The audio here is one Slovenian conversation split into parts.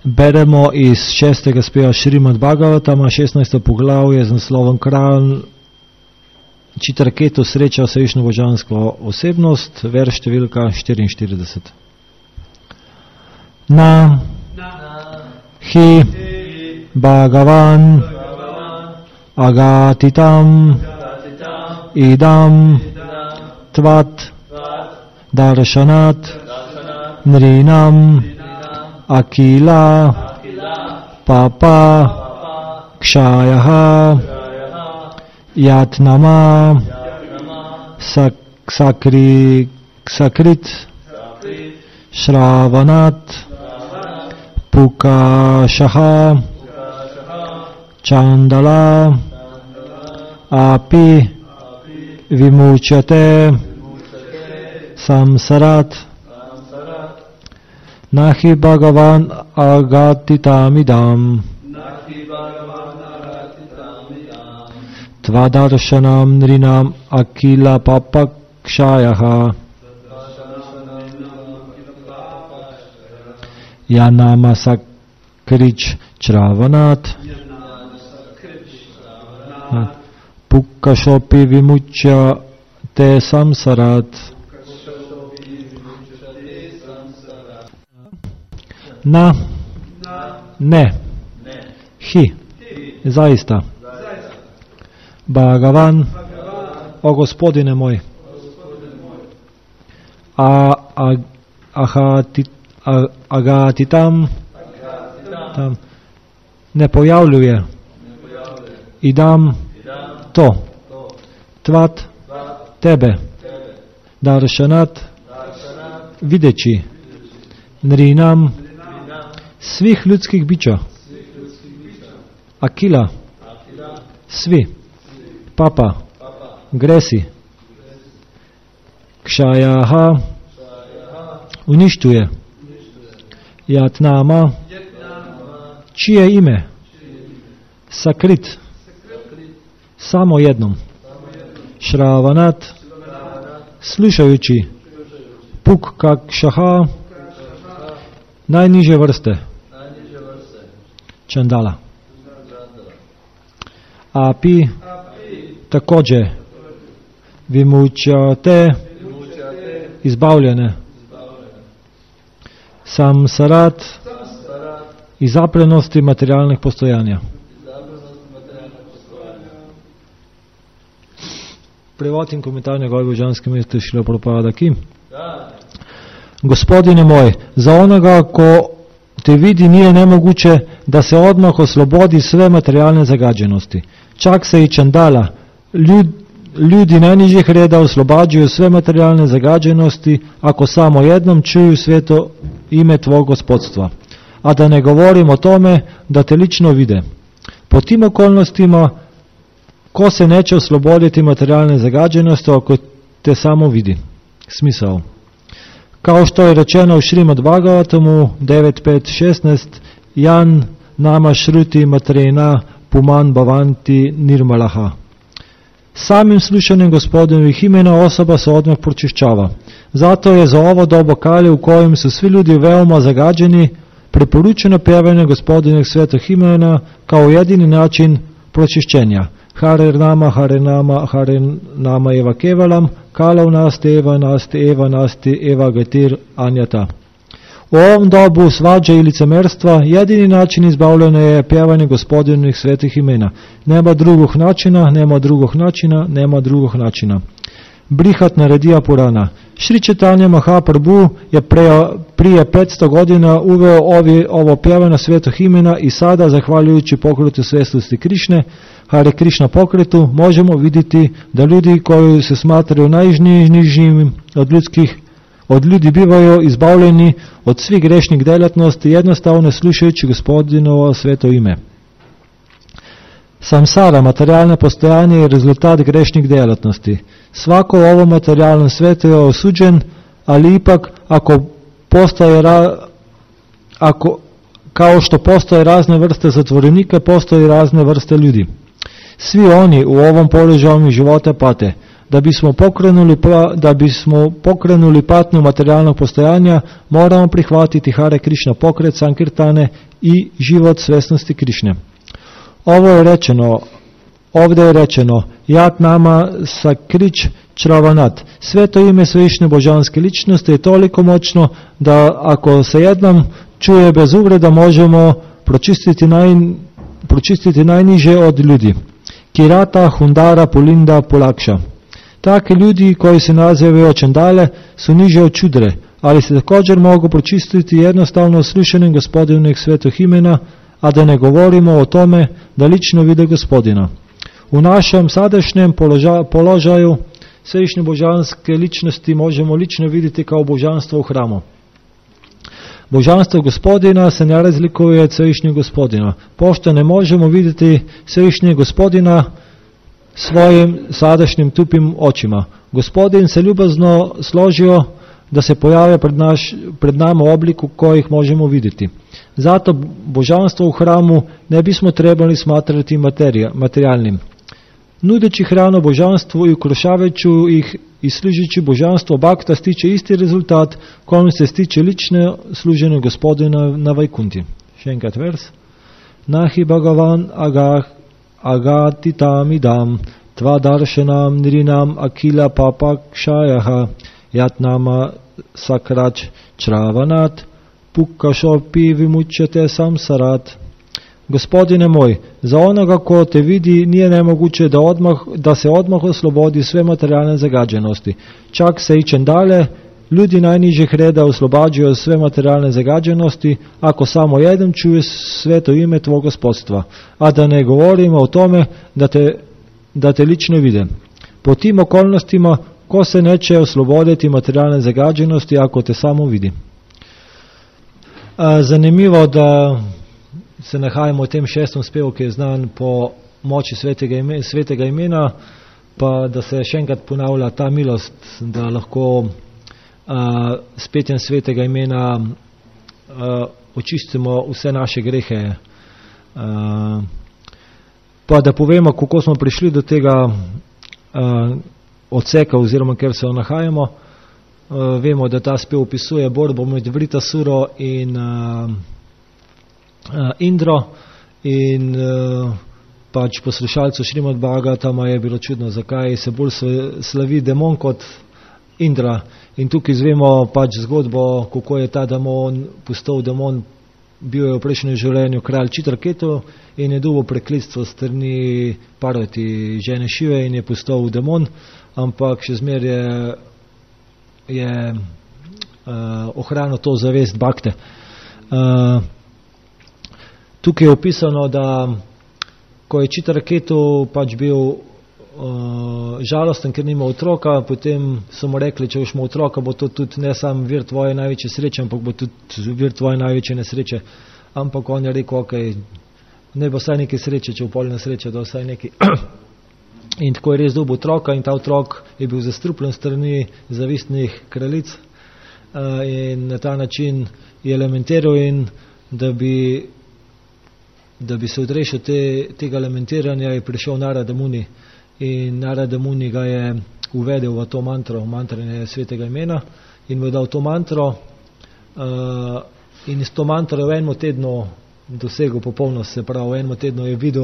Beremo iz 6. speva Šrimad Bhagavatama, 16. poglavje z naslovom Kralj Čitraketu sreča vse višno božansko osebnost, verš številka 44. Na hi Bhagavan agatitam idam tvat darshanat nrinam akila papa kshayaha yatnama sakrit shravanat pukashaha chandala api vimuchyate samsarat nahi Bhagavan agatitamidam tvadarshanam nrinam akila papakshayaha yanama sakrich chravanat pukashopi vimuchya te samsarat. Na, ne, hi, zaista. Bhagavan, o Gospodine moj, agatitam, ne pojavljuje, idam, to, tvat, tebe, darshanat, videći, nrinam, svih ljudskih bića, akila, svi, papa, gresi, kshayaha, uništuje, yatnama, čije ime, sakrit, samo jednom, shravanat, slušajući, pukashaha, najniže vrste, čandala, api, također, vimučate, izbavljene, samsarat, iz zapljenosti materijalnih postojanja. Prevod in komentar njegove božanske misli Šrila Prabhupada Ki. Gospodine moj, za onoga ko te vidi nije nemoguće da se odmah oslobodi sve materijalne zagađenosti. Čak se i čandala, ljudi najnižih reda oslobađuju sve materijalne zagađenosti ako samo jednom čuju sveto ime tvog gospodstva. A da ne govorim o tome da te lično vide. Po tim okolnostima, ko se neće osloboditi materijalne zagađenosti ako te samo vidi? Smisao. Kao što je rečeno u Šrimad Bhagavatamu 9.5.16, Jan nama šruti matrena puman bhavanti nirmalaha. Samim slušanjem Gospodinovih imena osoba se odmah pročišćava. Zato je za ovo dobo kalje u kojem su svi ljudi veoma zagađeni preporučeno pjevanje Gospodinovih svetih imena kao jedini način pročišćenja. Hare nama eva kevalam, kala eva nasti eva gatir anjata. U ovom dobu svađa i licemerstva jedini način izbavljanja je pjevanje Gospodinovih svetih imena. Nema drugog načina. Brihat Naredija Purana. Šri Chaitanya Mahaprabhu je prije 500 godina uveo ovo pjevanje svetih imena i sada, zahvaljujući pokretu svjesnosti Krišne, Hare Krishna pokretu, možemo vidjeti da ljudi koji se smatraju najnižim od ljudi bivaju izbavljeni od svih grešnih djelatnosti jednostavno slušajući Gospodinovo sveto ime. Samsara, materijalno postojanje, je rezultat grešnih djelatnosti. Svako u ovom materijalnom svijetu je osuđen, ali ipak kao što postoje razne vrste zatvorenika, postoje razne vrste ljudi. Svi oni u ovom položaju života pate. Da bismo pokrenuli patnju materijalnog postojanja, moramo prihvatiti Hare Krishna pokret, sankirtane i život svesnosti Krišne. Ovdje je rečeno, Jat nama sakrič čravanat. Sveto ime Svevišnje božanske ličnosti je toliko moćno da ako se jednom čuje bez uvreda možemo pročistiti najniže od ljudi. Kirata, Hundara, Pulinda, Pulakša. Takvi ljudi koji se nazivaju čandale su niže od čudre, ali se također mogu pročistiti jednostavno slušanjem Gospodinovih svetih imena, a da ne govorimo o tome da lično vide Gospodina. U našem sadašnjem položaju Svevišnje božanske ličnosti možemo lično vidjeti kao božanstvo u hramu. Božanstvo Gospodina se ne razlikuje od Svevišnjeg Gospodina, pošto ne možemo vidjeti Svevišnjeg Gospodina svojim sadašnjim tupim očima. Gospodin se ljubazno složio da se pojave pred nama u obliku kojih možemo vidjeti. Zato božanstvo u hramu ne bismo trebali smatrati materijalnim. Nudeći hranu božanstvu i ukrušavajući ih i služeći božanstvo bakta stiče isti rezultat kojim se stiče lično služenje Gospodina na Vajkunti. Še enkrat vers. Nahi Bhagavan agati tam idam tva darshanam nirinam akila papakšajaha jatnama sakrač čravanat pukkašopi vimučete samsarat. Gospodine moj, za onoga ko te vidi nije nemoguće da se odmah oslobodi sve materijalne zagađenosti. Čak se i čendale, ljudi najnižih reda oslobađuju sve materijalne zagađenosti ako samo jedan čuje sveto ime tvog gospodstva, a da ne govorimo o tome da te lično vide. Po tim okolnostima ko se neće osloboditi materijalne zagađenosti ako te samo vidi. Zanimivo da se nahajamo v tem šestem spevu, ki je znan po moči svetega imena, pa da se še enkrat ponavlja ta milost, da lahko s petjem svetega imena očistimo vse naše grehe. Pa da povemo, kako smo prišli do tega odseka, oziroma ker se nahajamo. Vemo, da ta spev opisuje borbo med Vritasuro in Indro in pač poslušalcu Šrimad Bhagavatama je bilo čudno, zakaj se bolj slavi demon kot Indra. In tukaj izvemo pač zgodbo, kako je ta demon postal demon, bil je v prejšnjem življenju kralj Čitraketu in je dobil prekletstvo strani Parvati, žene Šive, in je postal demon, ampak še zmeraj je ohranil to zavest bakte. Tukaj je opisano, da ko je Čitraketu pač bil žalosten, ker nima otroka, potem so mu rekli, če boš imel otroka, bo to tudi ne sam vir tvoje največje sreče, ampak bo tudi vir tvoje največje nesreče. Ampak on je rekel, ok, ne bo vsaj nekaj sreče, če v pol nesreče, da vsaj nekaj. In tako je res dobil otroka in ta otrok je bil zastrupljen strani zavistnih kraljic in na ta način je lamentiral, in da bi se odrešil tega lamentiranja, je prišel Narada Muni in Narada Muni ga je uvedel v to mantro, mantranje svetega imena, in mu je dal to mantro in s to mantro v enem tednu dosegel popolnost, se pravi v enem tednu je videl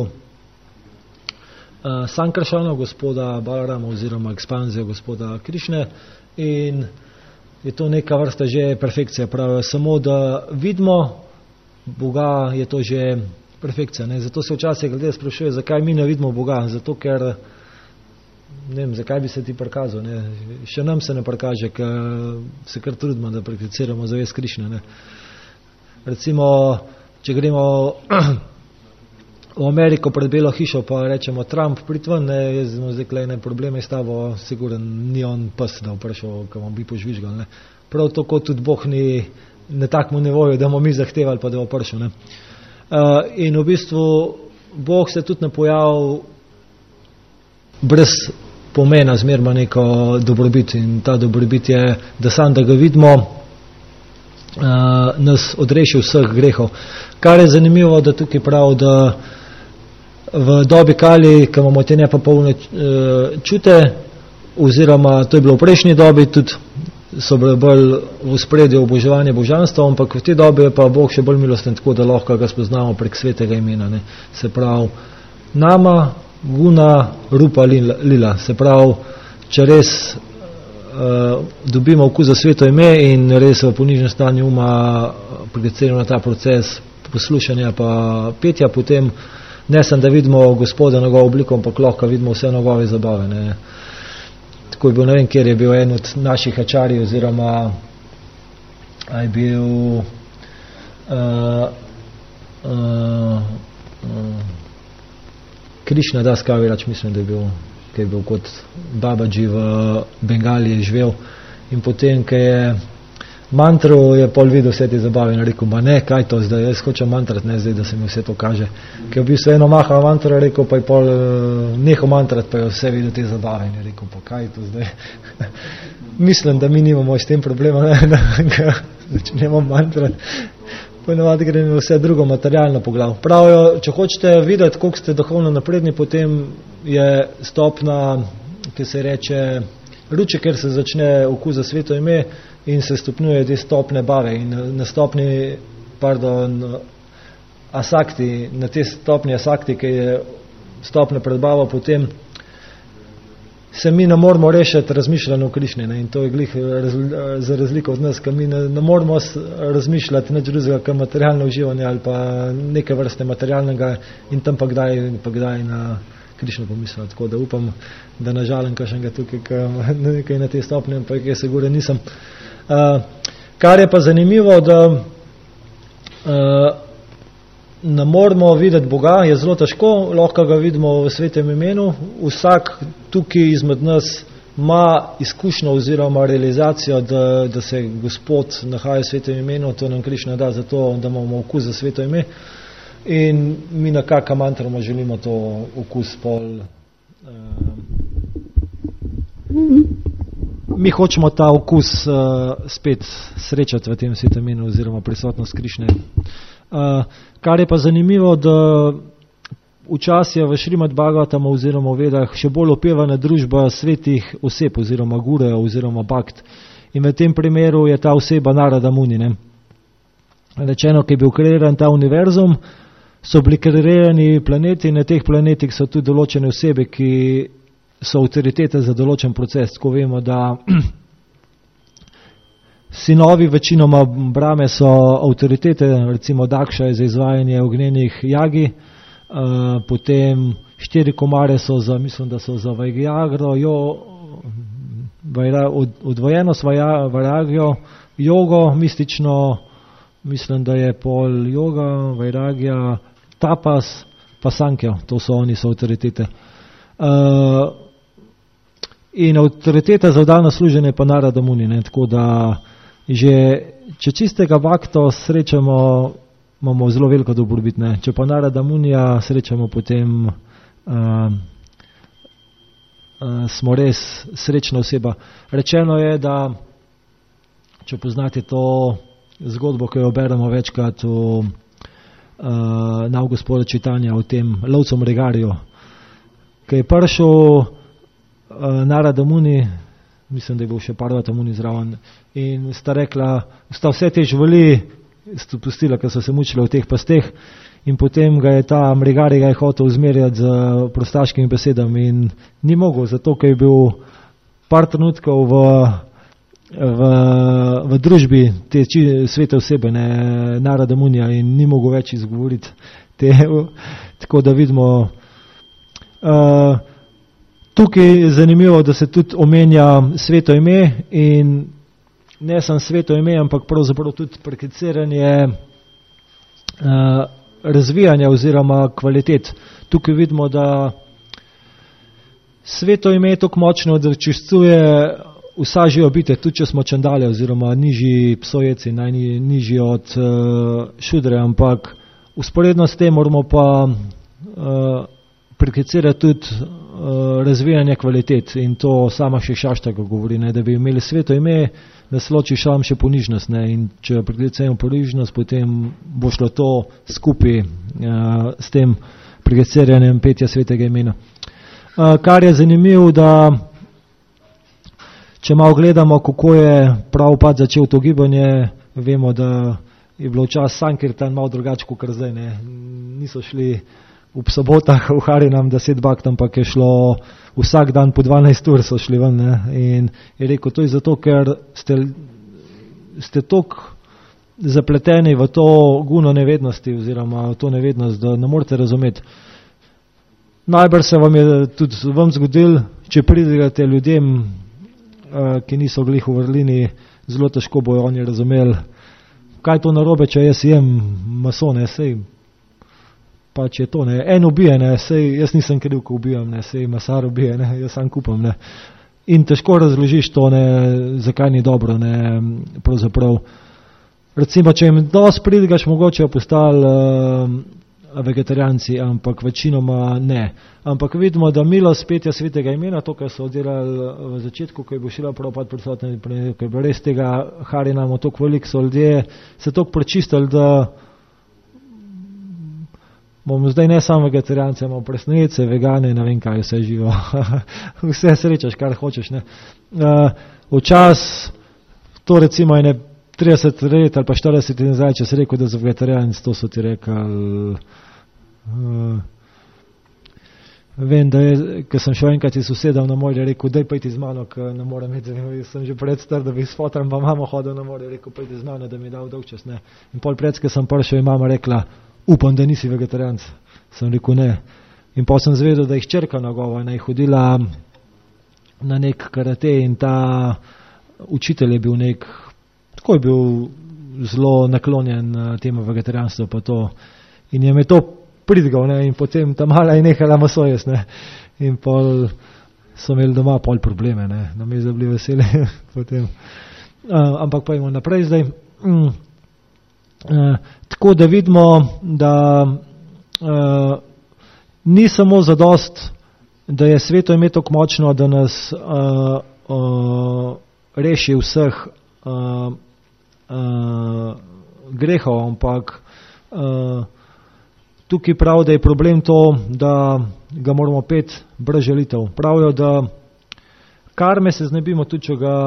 Sankaršana, gospoda Balarama oziroma ekspanzijo gospoda Krišne, in je to neka vrsta že perfekcija, pravi, samo da vidimo Boga je to že perfekcija. Ne? Zato se včasih ljudje sprašuje, zakaj mi ne vidimo Boga, zato ker ne vem, zakaj bi se ti prikazal. Ne? Še nam se ne prikaže, ker se kar trudimo, da prakticiramo zavest Krišne. Ne? Recimo, če gremo v Ameriko pred Belo hišo, pa rečemo Trump, prid ven, ne, jaz imam zdaj ne probleme s tabo, siguren ni on pes, da vprašal, kam on bi požvižgal. Ne. Prav tako tudi Bog ni na takmu nivoju, da bomo mi zahtevali, pa da bo prišel. Ne. In v bistvu Bog se tudi ne pojavil brez pomena, zmerma neko dobrobit, in ta dobrobit je, da sam, da ga vidimo, nas odreši vseh grehov. Kar je zanimivo, da tukaj prav, da v dobi Kali, ko imamo te nepopolne čute, oziroma to je bilo v prejšnji dobi, tudi so bile bolj v spredju oboževanje božanstva, ampak v te dobe je pa Bog še bolj milosten, tako da lahko ga spoznamo prek svetega imena. Ne. Se pravi, nama, guna, rupa, lila. Se pravi, če res dobimo okus za sveto ime in res v ponižnem stanju uma projiciramo na ta proces poslušanja pa petja, potem ne sem, da vidimo Gospoda njegovo obliko, ampak lahko vidimo vse njegove zabave. Ne. Tako je bil, ne vem, kjer je bil en od naših ačarij, oziroma je bil Krišna Das Kavirač, mislim, da je bil, ki je bil kot Babaji v Bengaliji živel, in potem, ki je mantro, je pol videl vse te zabave in rekel, ma ne, kaj to zdaj, jaz hočem mantrat, ne zdaj, da se mi vse to kaže. Ki je bil vse eno mahal mantro, rekel, pa je pol nehal mantrat, pa je vse videl te zabave in je rekel, pa kaj to zdaj. Mislim, da mi nimamo s tem problema, da začnemo mantrat. Ponovadi gre vse drugo materialno po glavu. Pravijo, če hočete videti, koliko ste duhovno napredni, potem je stopna, ki se reče ruče, ker se začne okus za sveto ime in se stopnjuje te stopne bave. In na stopni, asakti, na te stopni asakti, ki je stopne predbava, potem se mi ne moramo rešiti razmišljanja o Krišni. In to je glih za razliko od nas, ki mi ne moramo razmišljati nič drugega, kot materialno uživanje ali pa neke vrste materialnega in tam pa kdaj na Krišno pomisliti. Tako da upam, da nažalim kakšnega tukaj, nekaj na te stopnje, ampak jaz sigurno nisem. Kar je pa zanimivo, da ne moramo videti Boga, je zelo težko, lahko ga vidimo v svetem imenu. Vsak tukaj izmed nas ima izkušnjo oziroma realizacijo, da se Gospod nahaja v svetem imenu, to nam Krišna da zato, da imamo okus za sveto ime. In mi na kakšna mantrama želimo to okus pol. Mi hočemo ta okus spet srečati v tem svetem imenu oziroma prisotnost Krišne. Kar je pa zanimivo, da včasih je v Šrimad Bhagavatam oziroma v Vedah še bolj opevana družba svetih oseb oziroma gure oziroma bhakt. In v tem primeru je ta oseba Narada Muni. Ne? Rečeno, ki je bil kreiran ta univerzum, so bili kreirani planeti in na teh planetih so tudi določene osebe, ki so avtoritete za določen proces. Tako vemo, da sinovi večinoma Brahme so avtoritete, recimo Dakša je za izvajanje ognjenih jagi, potem 4 komare so za, mislim, da so za Vajagro, odvojenost Vajagjo, jogo, mistično, mislim, da je pol joga, Vajragja, tapas, pa sankjo, to so oni, so avtoritete. In avtoriteta za vdano služenje pa Narada Muni, ne, tako da že, če čistega bhakto srečamo, imamo zelo veliko dobrobit, ne. Če pa Narada Munija srečamo, potem smo res srečna oseba. Rečeno je, da če poznate to zgodbo, ki jo beremo večkrat v Navgospoda čitanja o tem lovcu Mrigarju, ki je prišel Narada Muni, mislim, da je bil še Parvata Muni zraven, in sta rekla, sta vse te živali pustila, ker so se mučile v teh pasteh, in potem ga je ta Mrigari ga je hotel uzmerjati z prostaškimi besedami in ni mogel, zato ker je bil par trenutkov v družbi te svete osebe, ne, Narada Munija, in ni mogel več izgovoriti te, tako da vidimo. Tukaj je zanimivo, da se tudi omenja sveto ime in ne samo sveto ime, ampak pravzaprav tudi prakticiranje razvijanja oziroma kvalitet. Tukaj vidimo, da sveto ime je tako močno, da čustvuje vsa živa bitja, tudi če smo čandale oziroma nižji psojeci, najnižji od šudre, ampak usporedno s tem moramo pa prakticirati tudi razvijanje kvalitet in to sama še Šaštaka govori, ne, da bi imeli sveto ime, nas loči šam še ponižnost, ne, in če prakticiramo ponižnost, potem bo šlo to skupaj s tem prakticiranjem petja svetega imena. Kar je zanimivo, da če malo gledamo, kako je Prabhupada začel to gibanje, vemo, da je bilo včasih Sankirtan malo drugače, kot zdaj. Ne. Niso šli v sobotah v Harinam 10 bakt, ampak je šlo vsak dan po 12 ur so šli ven. Ne. In je rekel, to je zato, ker ste toliko zapleteni v to guno nevednosti oziroma v to nevednost, da ne morete razumeti. Najbrž se vam je tudi vam zgodil, če pridigate ljudem, ki niso glih v vrlini, zelo težko bojo oni razumeli, kaj je to narobe, če jaz jem maso, ne, sej, pač je to, ne, en ubije, ne, sej, jaz nisem kriv, ko ubijam, ne, sej, masar ubije, ne, jaz sam kupam, ne. In težko razložiš to, ne, zakaj ni dobro, ne, pravzaprav. Recimo, če jim dosti pridigaš, mogoče je postali vegetarijanci, ampak večinoma ne. Ampak vidimo, da milost petja svetega imena, to, kar so delali v začetku, ko je bil Šrila Prabhupada prisoten, ko je bilo res tega Harinama toliko veliko, so ljudje se toliko prečistili, da bomo zdaj ne samo vegetarijanci, imamo presnojece, vegane, ne vem kaj, vse živo. Vse srečaš, kar hočeš. Ne. Včas, to recimo je 30 let ali pa 40 let nazaj, če si rekel, da za vegetarijanc, to so ti rekli. Vem, da je, ko sem šel enkrat iz sosedov na morje, rekel, daj pojdi z mano, ker ne morem imeti, sem že predstar, da bi s fotrem pa mamo hodil na morje, rekel, pojdi z mano, da mi je dal dolg čas. Ne. In pol predske sem prišel in mama rekla, upam, da nisi vegetarijanc. Sem rekel, ne. In pol sem zvedel, da jih čerka njegova, je hodila na nek karate in ta učitelj je bil nek, tako je bil zelo naklonjen temu vegetarijanstvu pa to. In je me to pridigal, ne, in potem ta mala je nehala maso jesti, ne. In pol so imeli doma pol probleme, ne, na me bili veseli potem. Ampak pa imamo naprej zdaj. Tako da vidimo, da ni samo zadost, da je sveto ime tako močno, da nas reši vseh grehov, ampak tukaj prav, da je problem to, da ga moramo peti brez želitev. Pravijo, da karme se znebimo tudi, če ga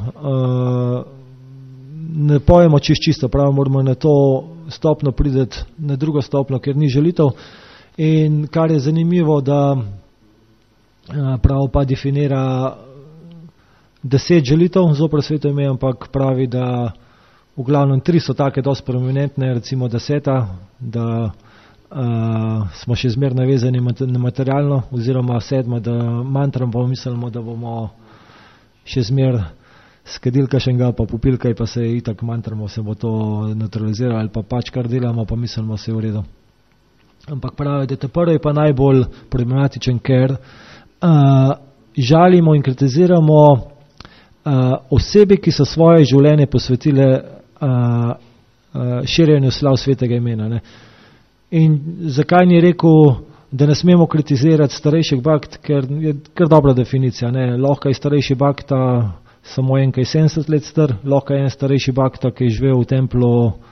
ne pojemo čisto, prav moramo na to stopno prideti, na drugo stopno, ker ni želitev. In kar je zanimivo, da prav pa definira 10 želitev zopr sveto ime, ampak pravi, da v glavnem 3 so take dosti prominentne, recimo 10, da smo še zmer navezani na materialno, oziroma 7, da mantram pa mislimo, da bomo še zmer skadili kakšnega, pa popili kaj, pa se itak mantramo, se bo to neutraliziralo, ali pa pač kar delamo, pa mislimo, se je v redu. Ampak pravi, da te prvi je pa najbolj problematičen, ker žalimo in kritiziramo osebe, ki so svoje življenje posvetile širjenju slav svetega imena. Ne. In zakaj ni rekel, da ne smemo kritizirati starejših bakt, ker je kar dobra definicija. Ne. Lahko je starejši bakta samo en, ki je 70 let star, lahko je en starejši bakta, ki je živel v templu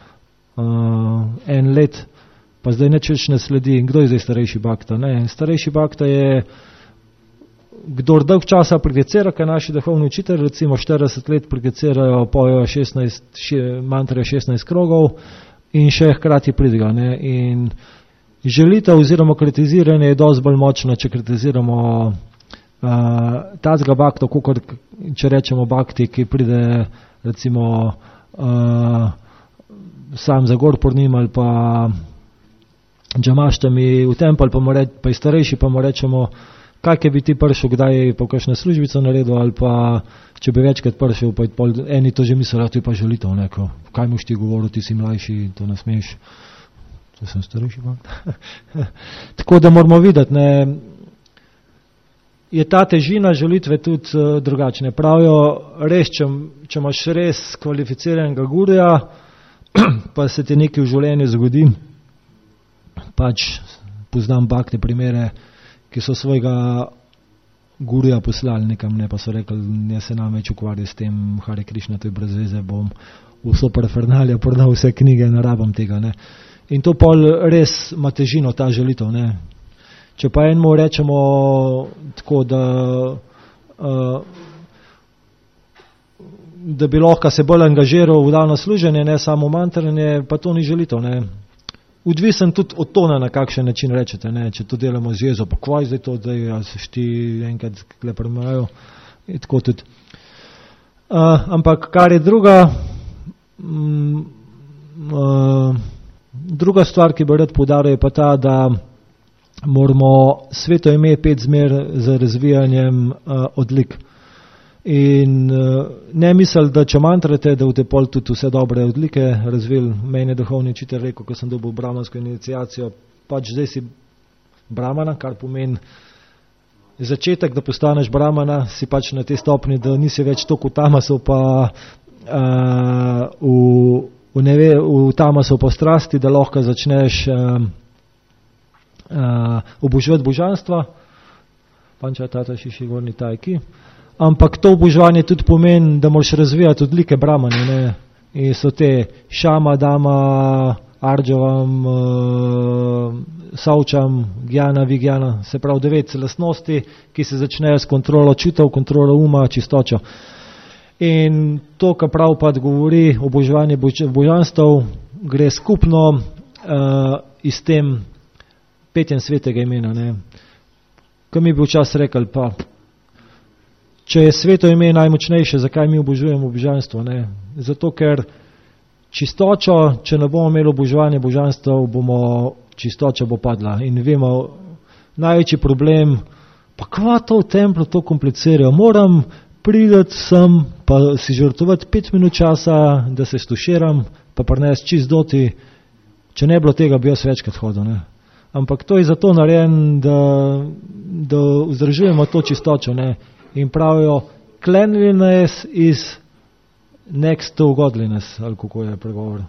1 let, pa zdaj nič ne sledi. Kdo je zdaj starejši bakta? Ne. Starejši bakta je kdor dolg časa prakticira, kaj naši duhovni učitelji, recimo 40 let prakticirajo, pojejo 16, mantrajo 16 krogov in še hkrati pridiga. Ne. In želitev oziroma kritiziranje je dosti bolj močno, če kritiziramo tazga bakta, kot če rečemo bakti, ki pride recimo sam za gor pornim ali pa džamaštami v tempel, pa je starejši, pa mu rečemo, kak je bi ti prišel, kdaj pa kakšno službico naredil, ali pa če bi večkrat prišel, pa eni to že mislijo, to je pa želitev, neko. Kaj moš ti govoril, ti si mlajši, to ne smeš. To sem starejši bakt. Tako da moramo videti, ne, je ta težina želitve tudi drugačne. Pravijo, res, če imaš res kvalificiranega gurja, pa se ti nekaj v življenju zgodi, pač poznam bakte primere, ki so svojega gurja poslali nekam, ne, pa so rekli, ne se nam več ukvarja s tem, Hare Krišna, to je brez veze, bom vso parafernalija prodal, vse knjige, ne rabam tega. Ne. In to pol res ima težino, ta želitev. Ne. Če pa enemu rečemo tako, da da bi lahko se bolj angažiral v dano služenje, ne samo mantranje, pa to ni želito. Ne. Odvisen tudi od tona, na kakšen način rečete, ne. Če to delamo z jezo, pa kvaj zdaj to, da se šti enkrat klepremajo, in tako tudi. Ampak kar je druga stvar, ki bi rad poudaril, je pa ta, da moramo sveto ime pet zmer za razvijanjem odlik. In ne misli, da če mantrate, da boste pol tudi vse dobre odlike razvili. Meni je duhovni učitelj rekel, ko sem dobil brahmansko iniciacijo, pač zdaj si brahmana, kar pomeni začetek, da postaneš brahmana, si pač na tej stopni, da nisi več toliko v tamasu, pa v tamasu pa strasti, da lahko začneš oboževati božanstva, panča tata šiši gorni tajki. Ampak to oboževanje tudi pomeni, da moraš razvijati odlike brahmane, ne? In so te šama, dama, ardžavam, savčam, gjana, vigjana, se pravi 9 lastnosti, ki se začnejo s kontrolo čutov, kontrolo uma, čistočo. In to, kar pravpad govori, oboževanje božanstv, gre skupno iz tem petjem svetega imena. Ne? Ko mi bi včasih rekel, pa če je sveto ime najmočnejše, zakaj mi obožujemo božanstvo? Ne? Zato, ker čistočo, če ne bomo imeli oboževanja božanstv, čistoča bo padla. In vemo, največji problem, pa kva to v templu to komplicirajo, moram priti sem, pa si žrtvovati 5 minut časa, da se stuširam, pa prines čist doti, če ne bilo tega, bi jaz večkrat hodil. Ne? Ampak to je zato narejen, da vzdržujemo to čistočo. Ne? In pravijo, cleanliness is next to godliness, ali kako je pregovor.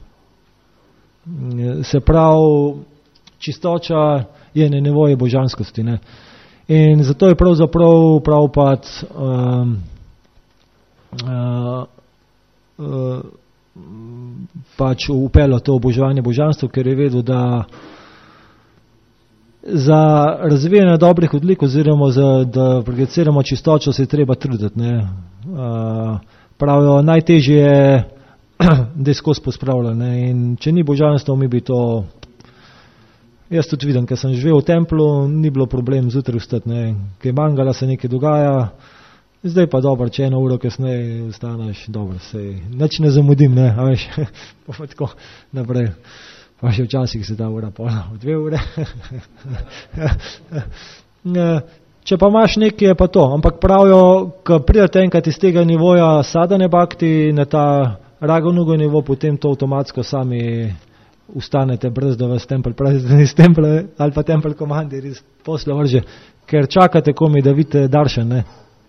Se pravi, čistoča je na nivoju božanskosti. Ne? In zato je pravzaprav pravpad pač upeljal to oboževanje božanstva, ker je vedel, da za razvijanje dobrih odlik oziroma da projeciramo čistočo se je treba truditi. Ne? Pravijo, najtežje je, da je skozi pospravljeno. In če ni božanstvo, mi bi to... Jaz tudi vidim, ker sem živel v templu, ni bilo problem zjutraj vstati, kaj mangala se nekaj dogaja, zdaj pa dobro, če 1 uro kasneje vstaneš, dobro, sej, nič ne zamudim, ne, a veš, pa tako naprej. Pa še včasih se da ura pola, 2 ure. Če pa imaš nekaj, je pa to. Ampak pravijo, ko pridete enkrat iz tega nivoja sadane bhakti na ta ragonugo nivo, potem to avtomatsko sami ustanete, brez da vas tempel pravi iz templa ali pa tempel komandir iz posla vrže, ker čakate komi, da vidite daršen. Ne?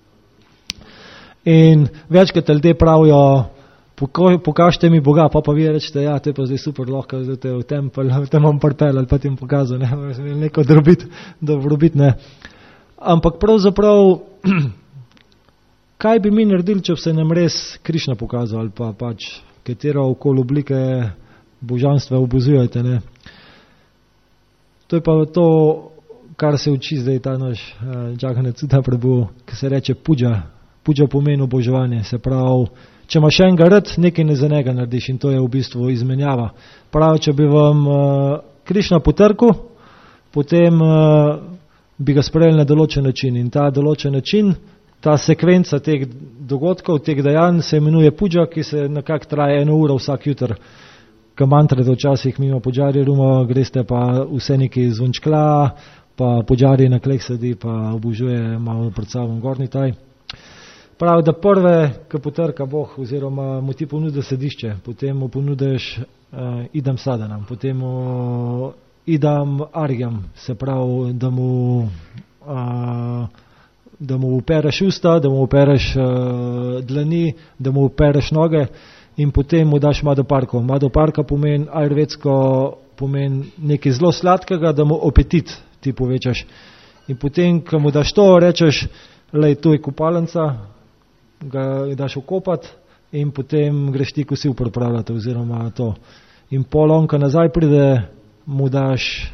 In večkrat ljudje pravijo, pokažite mi Boga, pa vi rečete, ja, to je pa zdaj super, lahko zdaj v tempel, te imam prpel ali pa ti jim pokazal, neko dobrobit, ne. Ampak pravzaprav, kaj bi mi naredili, če bi se nam res Krišna pokazal ali pa pač katero okoli oblike božanstva obozujete, ne. To je pa to, kar se uči zdaj ta naš Jagannatha Sutta Prabhu, ki se reče puja. Puja pomeni oboževanje, se pravi, če imaš enega rad, nekaj ne za njega narediš in to je v bistvu izmenjava. Pravi, če bi vam Krišna potrkal, potem bi ga sprejeli na določen način in ta določen način, ta sekvenca teh dogodkov, teh dejanj se imenuje puja, ki se nekako traja 1 uro vsak jutr. Ko mantrate včasih mimo puđari ruma, greste pa vse neki zvončkla, pa puđari na klek sedi, pa obožuje malo pred sabo gornji taj. Pravi, da prve, ko potrka Bog, oziroma mu ti ponudi sedišče, potem mu ponudiš idam sadanam, potem mu idam arjam, se pravi, da mu upereš usta, da mu upereš dlani, da mu upereš noge in potem mu daš madoparko. Madoparka pomeni ajurvedsko, pomeni nekaj zelo sladkega, da mu apetit ti povečaš. In potem, ko mu daš to, rečeš, lej, tu je kopalnica, ga daš okopat in potem greš ti kosil pripravljati oziroma to. In pol on, ko nazaj pride, mu daš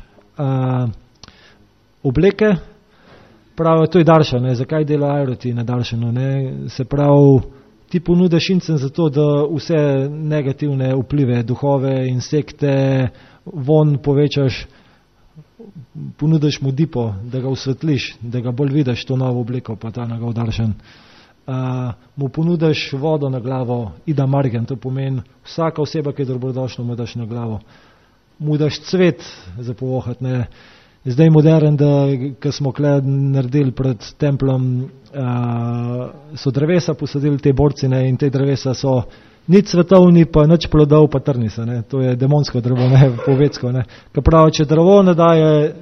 obleke, pravi, to je daršan, zakaj dela ajroti na daršanu, ne? Se pravi, ti ponudiš incen zato, da vse negativne vplive, duhove, insekte, von povečaš, ponudiš mu dipo, da ga osvetliš, da ga bolj vidiš to novo obliko, pa ta njegov daršen. Mu ponudiš vodo na glavo, ida margen, to pomeni vsaka oseba, ki je dobrodošla, mu daš na glavo. Mu daš cvet za povohat, ne. Zdaj modern, da ko smo kle naredili pred templom, so drevesa posadili te borcine in te drevesa so nič cvetovni, pa nič plodov, pa trni se, ne. To je demonsko drevo, ne, povecko, ne. Ko pravi, če drevo ne daje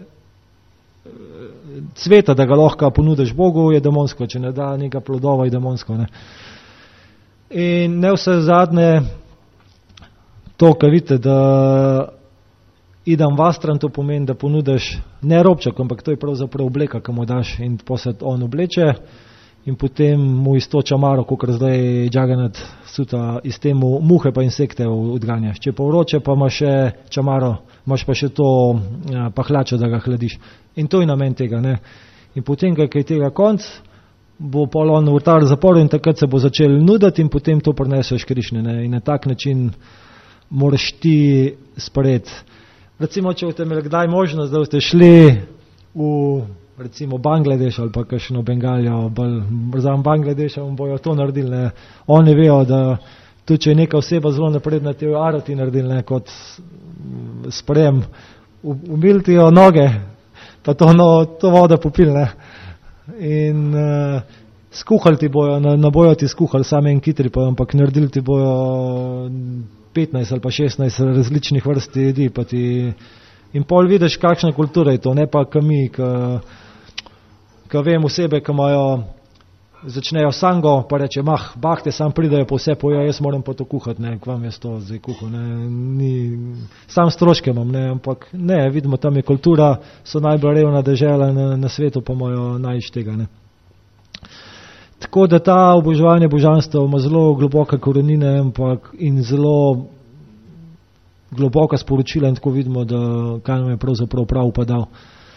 cveta, da ga lahko ponudiš Bogu, je demonsko, če ne da nekaj plodova, je demonsko, ne. In ne vse zadnje, to, kar vidite, da idem vastran, to pomeni, da ponudiš ne robčak, ampak to je pravzaprav obleka, ki mu daš in posad on obleče in potem mu iztoča maro, kakor zdaj Džaganat suta iz temu muhe pa insekte odganjaš. Če pa vroče, pa imaš še čamaro, imaš pa še to pahlačo, da ga hladiš. In to je namen tega, ne. In potem, kaj je tega konc, bo pol on vrtar zaporil in takrat se bo začel nuditi in potem to prineseš Krišne, ne. In na tak način moraš ti sprejeti. Recimo, če boste imeli kdaj možnost, da boste šli v recimo Bangladeš ali pa kakšno Bengalijo, za Bangladešem bojo to naredili, ne. Oni vejo, da tudi če je neka oseba zelo napredna, te jo arati naredili, ne, kot sprejem, umiliti jo noge, pa to vodo popili, ne. In skuhali ti bojo, ne bojo ti skuhali same en kitri, ampak naredili ti bojo 15 ali pa 16 različnih vrst jedi, pa ti in pol vidiš, kakšna kultura je to, ne pa mi, ki vem osebe, ki imajo, začnejo sango, pa reče, bahte, sam pridajo, pa vse pojo, jaz moram pa to kuhati, ne, kvam jaz to zdaj kuhal, ne, sam stroške imam, ne, ampak ne, vidimo, tam je kultura, so najbolj revna dežela na svetu, pa imajo največ tega, ne. Tako da ta oboževanje božanstva ima zelo globoke korenine in zelo globoka sporočila in tako vidimo, da kaj nam je pravzaprav prav upadal.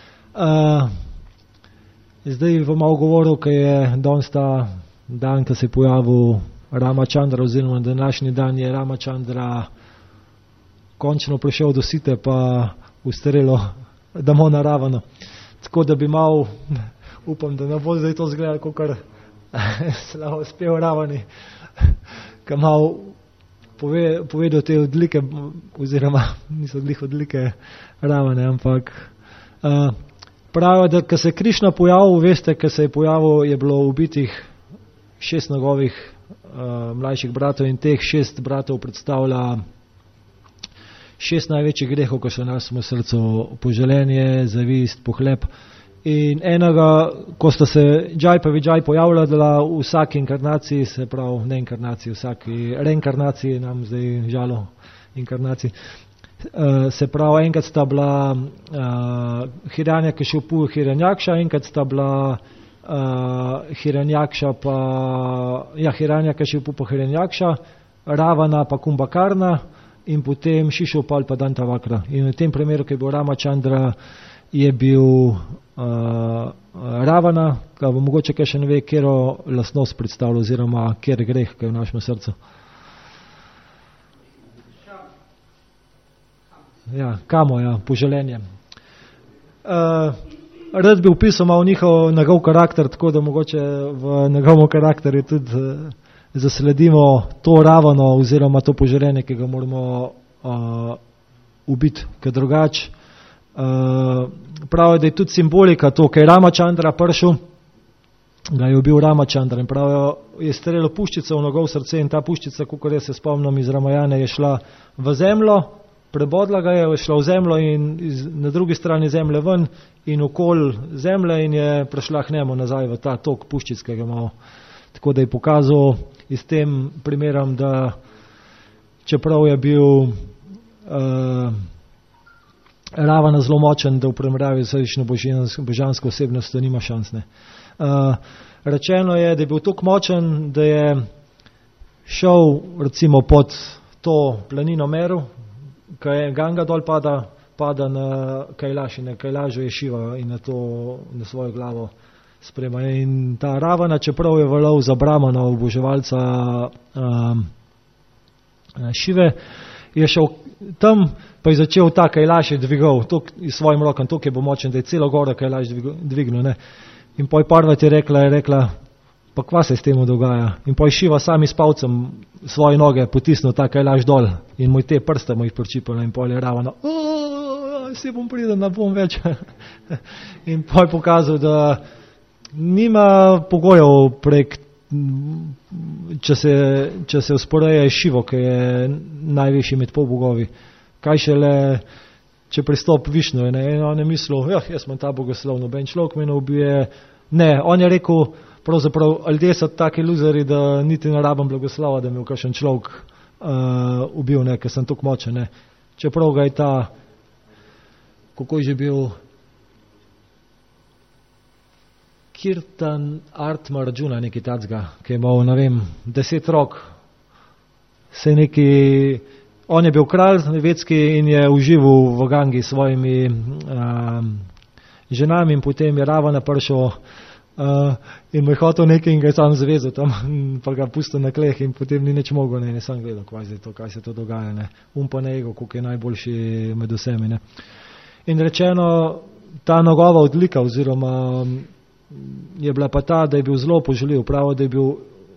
Zdaj vam malo govoril, kaj je danes ta dan, ko se je pojavil Ramachandra, oziroma današnji dan je Ramachandra končno prišel do site pa ustrelil demona Ravana. Tako da bi malo, upam, da ne bo zdaj to zgledal, kakor slavo spev Ravani, ki malo povedal te odlike, oziroma niso odlike Ravane, ampak pravijo, da ko se je Krišna pojavil, veste, ko se je pojavil, je bilo ubitih 6 njegovih mlajših bratov in teh 6 bratov predstavlja 6 največjih grehov, ko so v našem srcu: poželenje, zavist, pohlep. In enega, ko sta se Džaj pa Vidžaj pojavljala v vsaki inkarnaciji, se pravi ne inkarnaciji, vsaki reinkarnaciji, nam zdaj žalo inkarnaciji, se pravi enkrat sta bila Hiranjakšipu Hiranjakša, enkrat sta bila Hiranjakšipu pa Hiranjakša, Ravana pa Kumbhakarna in potem Šišupal pa Dantavakra. In v tem primeru, ki je bil Ramachandra, je bil Ravana, ki bo mogoče kaj še ne ve, kjero lastnost predstavlja oziroma kjer greh, ki je v našem srcu. Ja, kamo, ja, poželenje. Rad bi opisal malo njegov karakter, tako da mogoče v njegovem karakterju tudi zasledimo to Ravano oziroma to poželenje, ki ga moramo ubiti, ker drugače pravijo, da je tudi simbolika to, ker je Ramachandra prišel, ga je ubil Ramachandra in pravijo, je strelil puščico v njegov srce in ta puščica, kakor jaz se spomnim iz Ramajane, je šla v zemljo, prebodla ga je šla v zemljo in na drugi strani zemlje ven in okoli zemlje in je prišla k njemu nazaj v ta tok puščic, ki ga imel. Tako da je pokazal iz tem primerom, da čeprav je bil Ravana zelo močen, da v primerjavi z božansko osebnostjo nima šans. Rečeno je, da je bil toliko močen, da je šel recimo pod to planino Meru, ko je Ganga dol pada na Kailaš in na Kailažu je Šiva in na svojo glavo sprema. In ta Ravana, čeprav je valal za Brahmana, oboževalca Šive, je šel tam, pa je začel ta Kailaš je dvigal s svojim rokom, to, ki bo močen, da je celo goro Kailaš dvignil. Ne. In poj Parvati je rekla, pa kva se s tem dogaja. In poj Šiva sami s palcem svoje noge potisnil ta Kailaš dol in mu te prste mu jih pričipala in poj je Ravana, vsi bom priden, ne bom več. In poj pokazal, da nima pogojev prek, če se usporeje Šivo, ki je najvišji med polbogovi. Kaj šele, če pristop Višnu, in on je mislil, jaz sem ta bogoslov, noben človek me ne ubije. Ne, on je rekel, pravzaprav, ljudje so taki luzeri, da niti ne rabim blagoslova, da mi v kakšen človek ubil, ker sem tako močen. Ne. Čeprav ga je ta, kako je že bil, Kirtan Artma Arjuna, neki tacga, ki je imel, ne vem, 10 rok, se neki, on je bil kralj vedski in je užival v Gangi s svojimi ženami in potem je Ravana prišel in mu je hotel nekaj in ga je sam zvezal tam, pa ga pustil na kleh in potem ni nič mogel, ne sam gledal, kaj se to dogaja, ne. Pa ne ego, koliko je najboljši med vsemi, ne. In rečeno, ta njegova odlika oziroma je bila pa ta, da je bil zelo poželjiv, pravi, da je bil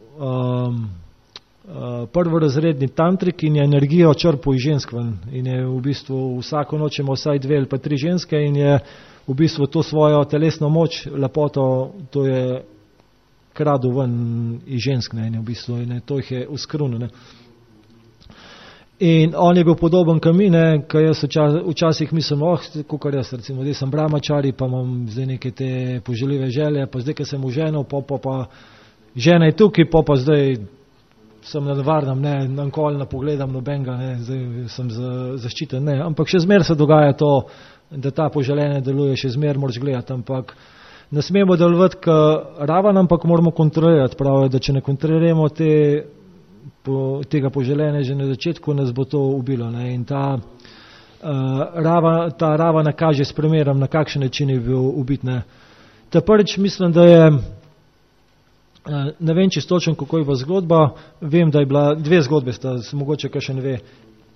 prvorazredni tantrik in je energijo črpal iz žensk ven in je v bistvu vsako noč imel vsaj 2 ali pa 3 ženske in je v bistvu to svojo telesno moč, lepoto, to je kradel ven iz žensk, ne, in v bistvu to jih je uskrunil. In on je bil podoben kamine, kaj jaz včasih mislim, kakor jaz, recimo, zdaj sem brahmačari, pa imam zdaj neke te poželjive želje, pa zdaj, ko sem oženil, pa žena je tukaj, pa zdaj sem na varnem, ne, nikoli ne pogledam nobenega, ne, zdaj sem zaščiten, ne, ampak še zmer se dogaja to, da ta poželjenje deluje, še zmer moraš gledati, ampak ne smemo delovati k Ravan, ampak moramo kontrolirati, pravi, da če ne kontroliramo tega poželjenja že na začetku, nas bo to ubilo, ne, in ta Ravana kaže s primerom, na kakšen način je bil ubit, ne. Ta prvič mislim, da je, ne vem čistočen, kako je bila zgodba, vem, da je bila 2 zgodbe, sta mogoče kaj še ne ve.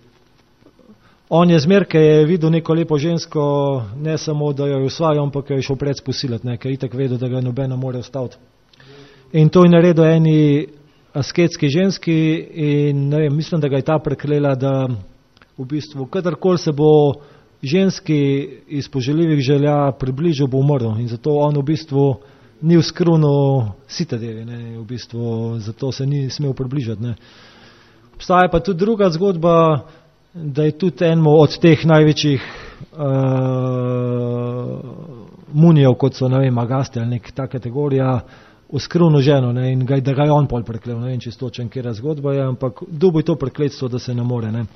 On je zmer, ker je videl neko lepo žensko, ne samo, da jo je usvajal, ampak jo je šel pred sposilati, ne, ker je itak vedel, da ga noben ne more ustaviti. In to je naredil eni asketski ženski in ne vem, mislim, da ga je ta preklela, da v bistvu kadarkoli se bo ženski iz poželjivih želja približal, bo umrl in zato on v bistvu ni uskrunil sitadevi, ne, v bistvu zato se ni smel približati, ne. Obstaja pa tudi druga zgodba, da je tudi enemu od teh največjih munijev, kot so, ne vem, Agasti ali nek ta kategorija, uskrunil ženo, ne, in da ga je on pol preklel, ne vem čistočen, kjera zgodba je, ampak dobil to prekletstvo, da se ne more, ne.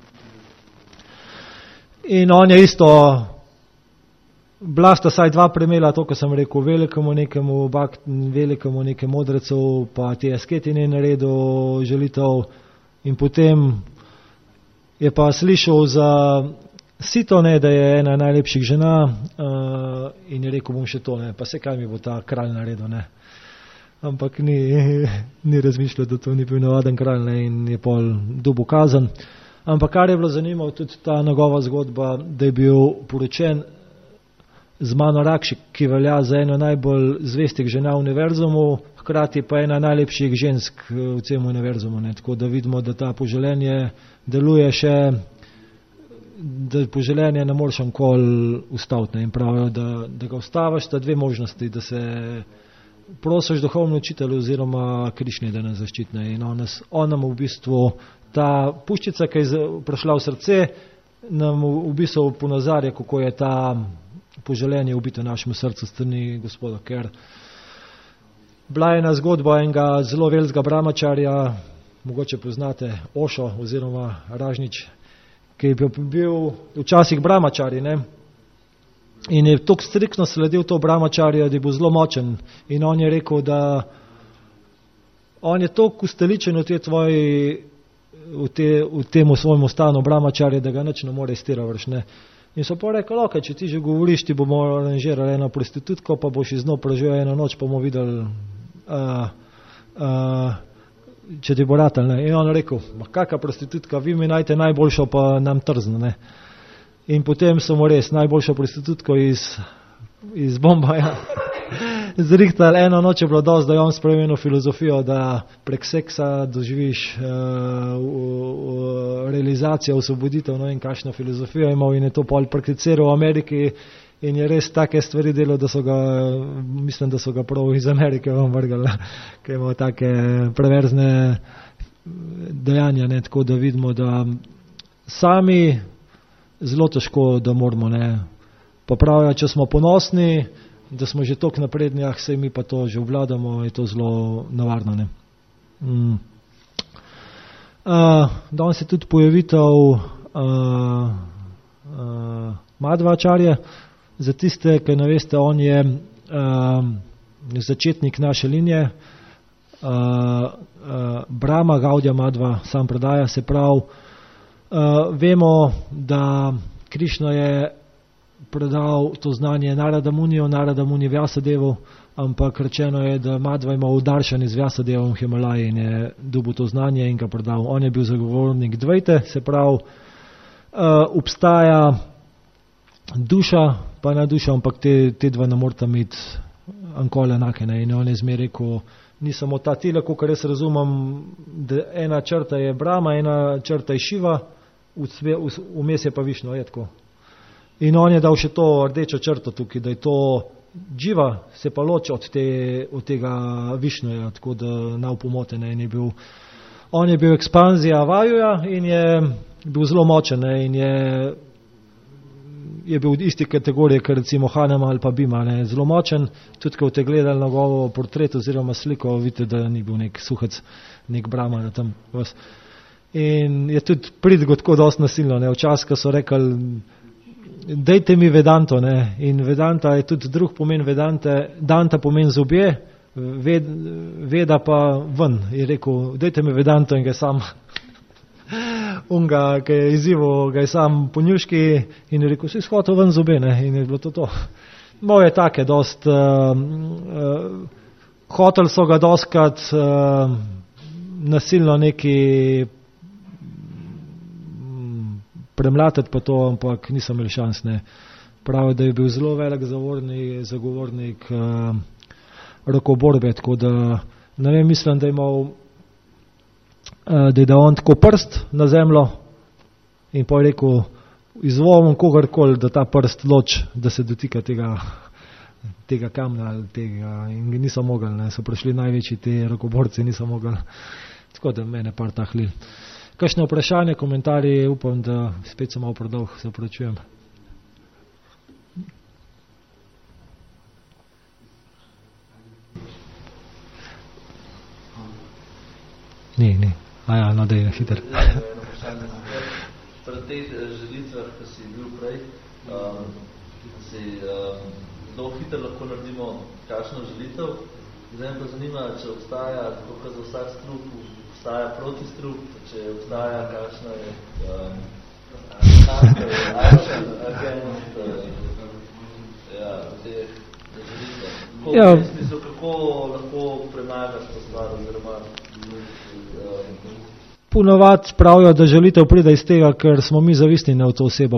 In on je isto, bila sta saj 2 primela, to, ko sem rekel, velikemu nekemu modrecu, pa te asketine naredil želitev in potem je pa slišal za Sito, ne, da je ena najlepših žena in je rekel, bom še to, ne, pa se kaj mi bo ta kralj naredil, ne. Ampak ni razmišljal, da to ni bil navaden kralj, ne, in je pol dobil kazen. Ampak kar je bilo zanimivo, tudi ta njegova zgodba, da je bil poročen z Mano Rakši, ki velja za eno najbolj zvestih žena v univerzumu, hkrati pa ena najlepših žensk v celem univerzumu, ne, tako da vidimo, da ta poželjenje deluje še, da poželjenje ne moreš nikoli ustaviti, ne, in pravijo, da ga ustaviš, sta 2 možnosti, da se prosiš duhovno učitelju oziroma Krišni, da nas zaščitne. In on nam v bistvu, ta puščica, ki je prišla v srce, nam v bistvu ponazarja, kako je ta poželjenje ubito v našem srcu strani Gospoda, ker bila je ena zgodba enega zelo velikega brahmačarja, mogoče poznate Ošo oziroma Ražnič, ki je bil včasih brahmačari, ne, in je tako striktno sledil to brahmačarja, da je bil zelo močen in on je rekel, da on je toliko usteličen v temu svojemu stanu brahmačarja, da ga nič ne more iztira vrš, ne. In so pa rekli, ok, če ti že govoriš, ti bomo aranžirali eno prostitutko, pa boš iz njo preživel eno noč, pa bomo videli, če ti bo ratal, ne. In on rekel, kakva prostitutka, vi mi najte najboljšo, pa nam trzno, ne. In potem so mu res najboljšo prostitutko iz Bombaja zrihtali. Eno noč je bilo dosti, da je on spremenil filozofijo, da prek seksa doživiš realizacijo, osvoboditev, no in kakšno filozofijo imel in je to pol prakticiral v Ameriki in je res take stvari delal, da so ga, mislim, da so ga prav iz Amerike vam vrgali, ker ima take preverzne dejanja, ne, tako da vidimo, da sami zelo težko, da moramo, ne, pa pravijo, če smo ponosni, da smo že toliko napredni, sej mi pa to že obvladamo, je to zelo navarno, ne. Danes je tudi pojavitev Madhvacharje. Za tiste, ki ne veste, on je začetnik naše linije, Brahma Gaudiya Madhva sam predaja, se pravi, vemo, da Krišna je predal to znanje Narada Munijo, Narada Muni Vyasadevu, ampak rečeno je, da Madhva ima udaršan z Vyasadevom v Himalaji in je dobil to znanje in ga predal. On je bil zagovornik dvajte, se pravi, obstaja duša, pa ne duša, ampak te dva ne morata imeti ankole enake, ne. In on je zmeraj rekel, ni samo ta tile, kakor jaz razumem, da ena črta je Brahma, ena črta je Šiva, vmes je pa Višnu, je tako. In on je dal še to rdečo črto tukaj, da je to Dživa, se pa loči od tega Višnuja, tako da nav pomotene. On je bil ekspanzija Vajuja in je bil zelo močen, ne, in je bil v isti kategoriji, kot recimo Hanema ali pa Bima, ne, zelo močen, tudi ko te gledali na njegovo portret oziroma sliko, vidite, da ni bil nek suhec, nek Brahma tam vas. In je tudi pridigo tako dosti nasilno, ne, včasih, ko so rekli, dejte mi Vedanto, ne, in Vedanta je tudi drug pomen Vedante, Danta pomen zobje, Veda pa ven, je rekel, dejte mi Vedanto in ga sam unga, ki je izzival, ga je sam ponjuški in je rekel, si shotel ven zobe, ne, in je bilo to. Moje take dost, hotel so ga dostkrat nasilno neki premlatiti pa to, ampak nisem imel šans, ne. Pravi, da je bil zelo velik zagovornik rokoborbe, tako da, ne vem, mislim, da je imel da je on tako prst na zemljo in pa je rekel, izvolom kogarkoli, da ta prst loč, da se dotika tega kamna ali tega, in niso mogli, ne, so prišli največji ti rokoborci, niso mogli, tako da mene par tahlil. Kakšne vprašanje, komentarji, upam, da spet sem malo predolg, se opravičujem. Ni. Aja, no, da je hiter. Pri teh želitvah, ki si bil prej, si zelo hitro lahko naredimo kakšno želitev. Zdaj me pa zanima, če obstaja, tako kot za vsak strup, obstaja protistrup, če obstaja kakšna je against teh želitev. Kako lahko premagaš to stvar, oziroma Ponovad pravijo, da želitev pride iz tega, ker smo mi zavistni na to osebo.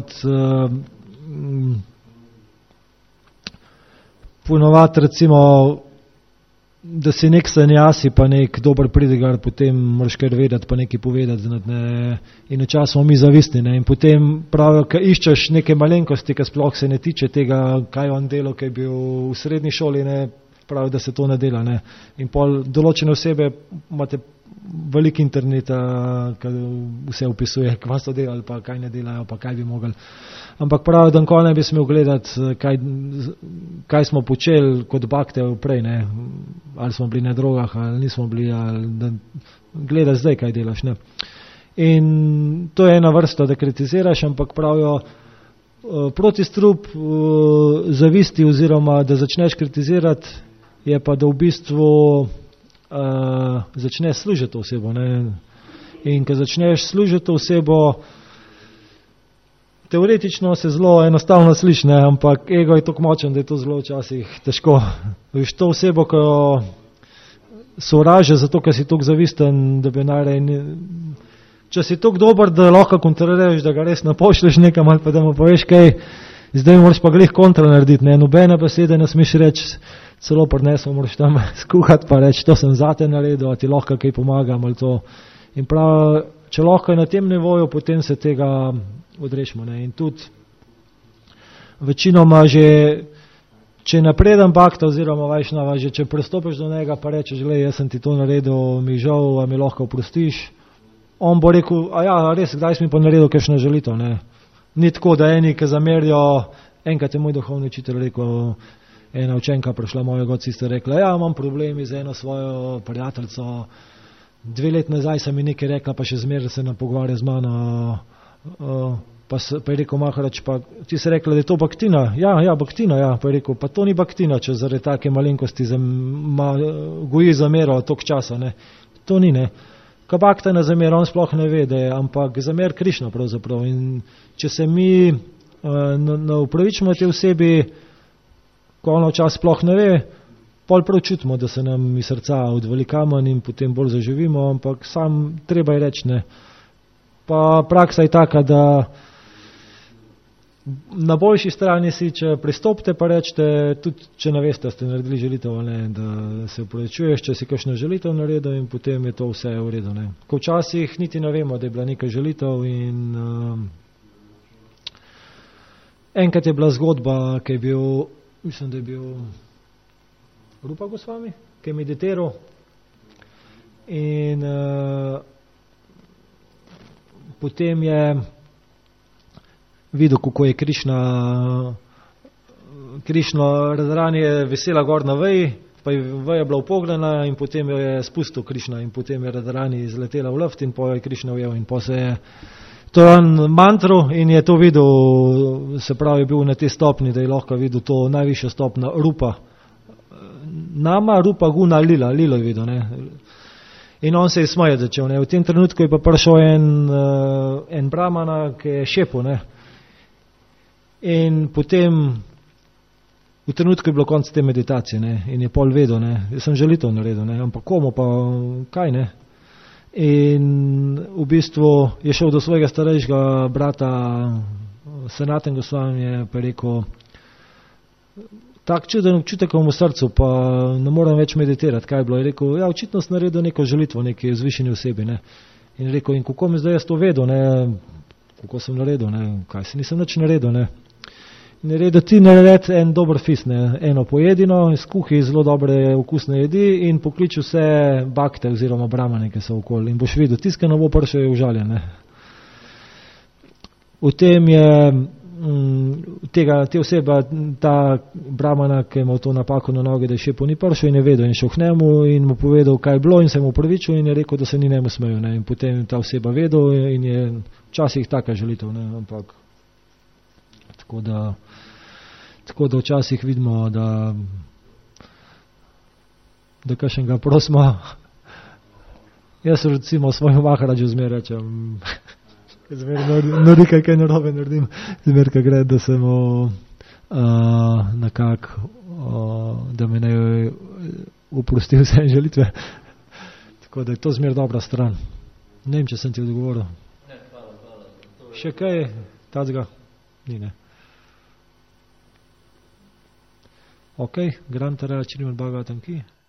Ponovad recimo, da si nek sanjasi, pa nek dober pridigar, potem moraš kar vedeti, pa nekaj povedati. Ne, in včasih smo mi zavistni. Ne, in potem pravijo, ker iščeš neke malenkosti, ki sploh se ne tiče tega, kaj on delo, ki je bil v srednji šoli, ne, pravijo, da se to ne dela. Ne. In pol določene osebe imate veliko interneta, ki vse opisuje, kva so delali, pa kaj ne delajo, pa kaj bi mogli. Ampak pravijo, da nikoli ne bi smel gledati, kaj smo počeli kot bakte prej, ne. Ali smo bili na drogah, ali nismo bili, ali da gledaj zdaj, kaj delaš. Ne. In to je ena vrsta, da kritiziraš, ampak pravijo, protistrup zavisti oziroma, da začneš kritizirati, je pa, da v bistvu začneš služiti osebo. Ne? In ko začneš služiti osebo, teoretično se zelo enostavno sliši, ne, ampak ego je tako močen, da je to zelo včasih težko. Veš, to osebo, ko sovraže zato, ker si tako zavisten, da bi najraje, če si tako dober, da lahko kontroliraš, da ga res ne pošleš nekam ali pa da mu poveš kaj, zdaj moraš pa glih kontra narediti, ne, nobene besede ne smeš reči, celo prinesel moraš tam skuhati pa reči, to sem zate naredil, a ti lahko kaj pomagam ali to. In prav, če lahko je na tem nivoju, potem se tega odrešimo, ne, in tudi večinoma že, če napreden bakta oziroma vajšnava, že če prestopiš do njega pa rečeš, glej, jaz sem ti to naredil, mi žal, a mi lahko oprostiš, on bo rekel, a ja, res, kdaj si mi pa naredil kakšno žalitev, ne. Ni tako, da eni, ki zamerijo, enkrat je moj duhovni učitelj rekel, ena učenka prišla mojega otca, sta rekla, ja, imam problemi z eno svojo prijateljico, 2 leti nazaj sem mi nekaj rekla, pa še zmeraj se ne pogovarja z mano, pa je rekel Maharač, pa ti si rekla, da je to baktina, ja, baktina, ja, pa je rekel, pa to ni baktina, če zaradi take malenkosti goji zamero toliko časa, ne, to ni, ne. Ka bakta na zamer, on sploh ne ve, da je, ampak zamer Krišna pravzaprav. In če se mi ne upravičimo te osebi, ko ona včasih sploh ne ve, pol prav čutimo, da se nam iz srca odvali kamen in potem bolj zaživimo, ampak sam treba je reči, ne. Pa praksa je taka, da na boljši strani si, če pristopite pa rečete, tudi če ne veste, da ste naredili žalitev ali ne, da se opravičuješ, če si kakšno žalitev naredil in potem je to vse v redu, ne. Ko včasih niti ne vemo, da je bila neka žalitev in enkrat je bila zgodba, ki je bil, mislim, da je bil Rupa Gosvami, ki je meditiral in potem je videl, kako je Krišno razranje vesela gor na veji, pa je veja bila upogljena in potem jo je spustil Krišna in potem je razranje izletela v luft in po je Krišna ujel in po se je to on mantru in je to videl, se pravi, je bil na te stopni, da je lahko videl to najvišja stopna Rupa. Nama Rupa Guna Lila je videl, ne. In on se je smajati začel, ne. V tem trenutku je pa prišel en brahmana, ki je šepil, ne. In potem v trenutku je bilo konc te meditacije, ne, in je pol vedel, ne, jaz sem žalitev naredil, ne, ampak komu pa, kaj, ne. In v bistvu je šel do svojega starejšega brata Sanatan Gosvami, je pa rekel, tak čuden občutek v srcu, pa ne moram več meditirati, kaj je bilo. Je rekel, ja, očitno sem naredil neko žalitvo, neki vzvišeni osebi, ne. In rekel, in kako mi zdaj jaz to vedel, ne, kako sem naredil, ne, kaj se nisem nič naredil, ne. Naredil ti naredi en dober fis, ne, eno pojedino, skuhi zelo dobre okusne jedi in pokliči vse bakte oziroma brahmane, ki so okoli in boš videl, tiska ne bo prišel, je užaljen, ne. V tem je te oseba, ta brahmana, ki je imel to napako na noge, da je šepil, ni prišel in je vedel in šel k njemu in mu povedal, kaj je bilo in se mu upravičil in je rekel, da se ni njemu smejil, ne, in potem ta oseba vedel in je včasih taka žalitev, ne, ampak tako da včasih vidimo, da kakšnega prosimo. Jaz recimo svojemu Maharađu zmer rečem, zmer nekaj, kaj narobe naredim, zmer kaj gre, da se mu nekako, da me ne oprosti vse žalitve. Tako da je to zmer dobra stran. Ne vem, če sem ti odgovoril. Ne, hvala. Še kaj tacga? Ni, ne. Ok, Grantara Čiriman Bhagavatam ki.